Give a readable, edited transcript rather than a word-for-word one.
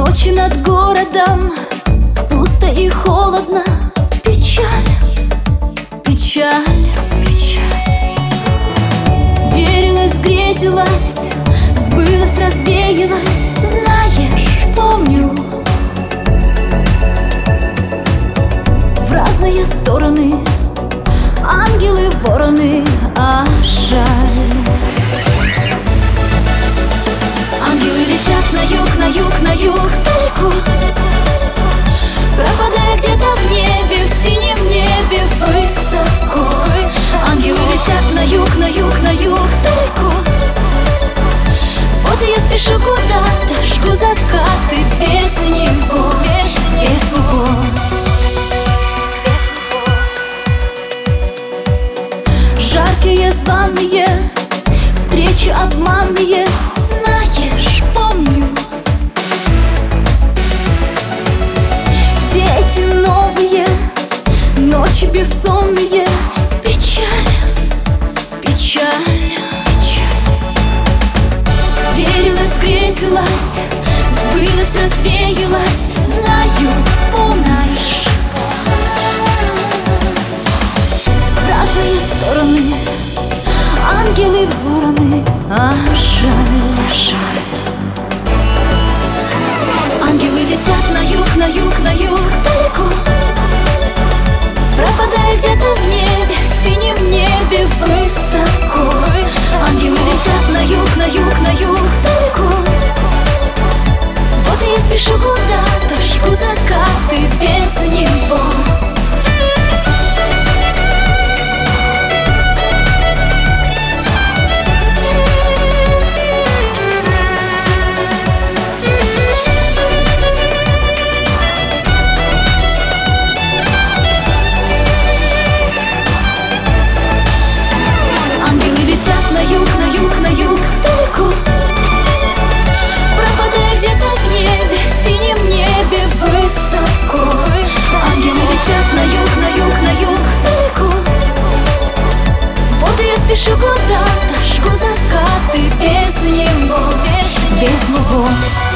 Ночи над городом, пусто и холодно. Печаль, печаль, печаль. Верилась, грезилась, сбылась, развеялась. Знаешь, помню, в разные стороны ангелы, вороны, а жаль. Ангелы летят на юг, на юг, на юг, далеко, пропадая где-то в небе, в синем небе, высоко. Ангелы летят на юг, на юг, на юг, далеко. Вот и я спешу куда-то, жгу закаты без него, без него. Жаркие, званые, встречи обманные. Знаешь, помню, все эти новые ночи бессонные. Печаль, печаль, печаль. Верилась, грезилась, сбылась, развеялась. Знаю, помнишь, в разные стороны ангелы, вороны, а жаль, жаль. Ангелы летят на юг, на юг, на юг, далеко, пропадая где-то в небе, в синем небе, высоко. Ангелы летят на юг, на юг, на юг, далеко. Вот и я спешу куда-то, жгу закаты без него. На юг, на юг, на юг, далеко, пропадая где-то в небе, в синем небе, высоко. Ангелы летят на юг, на юг, на юг, далеко. Вот и я спешу куда-то, жгу закаты без него, без него.